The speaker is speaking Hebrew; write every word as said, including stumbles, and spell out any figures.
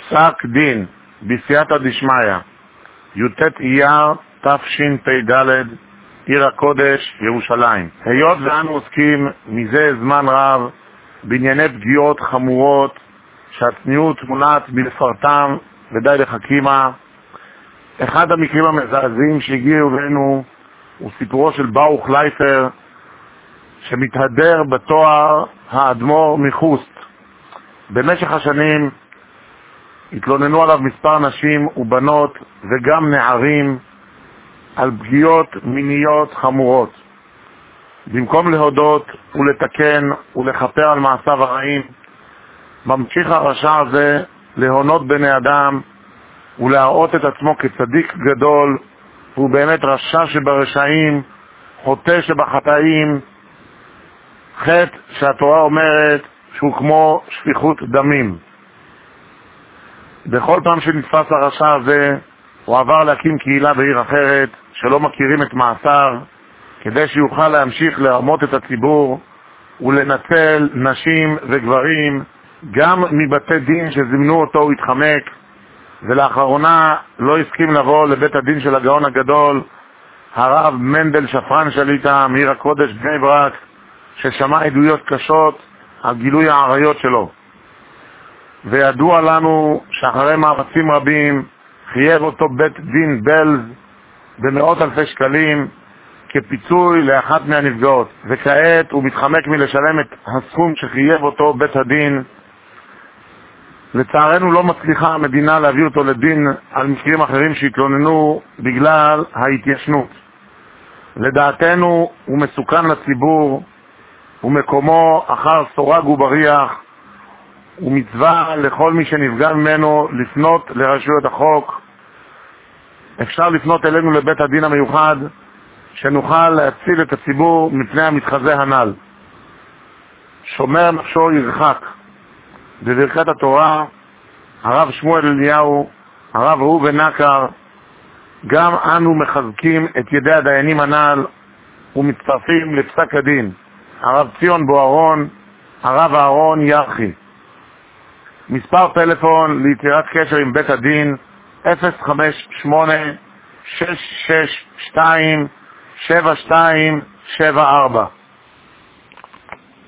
פסק דין בסייעתא דשמיא, י"ט אייר תשפ"ד, עיר הקודש ירושלים. היות ואנו עוסקים מזה זמן רב בענייני פגיעות חמורות שהצניעות מונעת מלפרטם ודי לחכימה, אחד המקרים המזעזעים שהגיעו אלינו הוא סיפורו של ברוך לייפר, שמתהדר בתואר האדמו"ר מחוסט. במשך השנים התלוננו עליו מספר נשים ובנות וגם נערים על פגיעות מיניות חמורות. במקום להודות ולתקן ולכפר על מעשיו הרעים, ממשיך הרשע הזה להונות בני אדם ולהראות את עצמו כצדיק גדול, והוא באמת רשע שברשעים, חוטא שבחטאים, חטא שהתורה אומרת שהוא כמו שפיכות דמים. בכל פעם שנתפס הרשע הזה, הוא עבר להקים קהילה בעיר אחרת שלא מכירים את מעשיו, כדי שיוכל להמשיך לרמות את הציבור ולנצל נשים וגברים, גם מבתי דין שזימנו אותו הוא התחמק, ולאחרונה לא הסכים לבוא לבית הדין של הגאון הגדול, הרב מנדל שפרן שליט"א מעיר הקודש בני ברק, ששמע עדויות קשות על גילוי העריות שלו. וידוע לנו שאחרי מאמצים רבים חייב אותו בית דין בלז במאות אלפי שקלים כפיצוי לאחת מהנפגעות, וכעת הוא מתחמק מלשלם את הסכום שחייב אותו בית הדין. לצערנו לא מצליחה המדינה להביא אותו לדין על מקרים אחרים שהתלוננו בגלל ההתיישנות. לדעתנו הוא מסוכן לציבור, ומקומו אחר סורג ובריח, ומצווה לכל מי שנפגע ממנו לפנות לרשויות החוק. אפשר לפנות אלינו לבית הדין המיוחד, שנוכל להציל את הציבור מפני המתחזה הנ"ל. שומר נפשו ירחק. בברכת התורה, הרב שמואל אליהו, הרב ראובן נקר, גם אנו מחזקים את ידי הדיינים הנ"ל ומצטרפים לפסק הדין. הרב ציון בוארון, הרב אהרון ירחי. מספר טלפון ליצירת קשר עם בית הדין אפס חמש שמונה שש שש שתיים שבע שתיים שבע ארבע.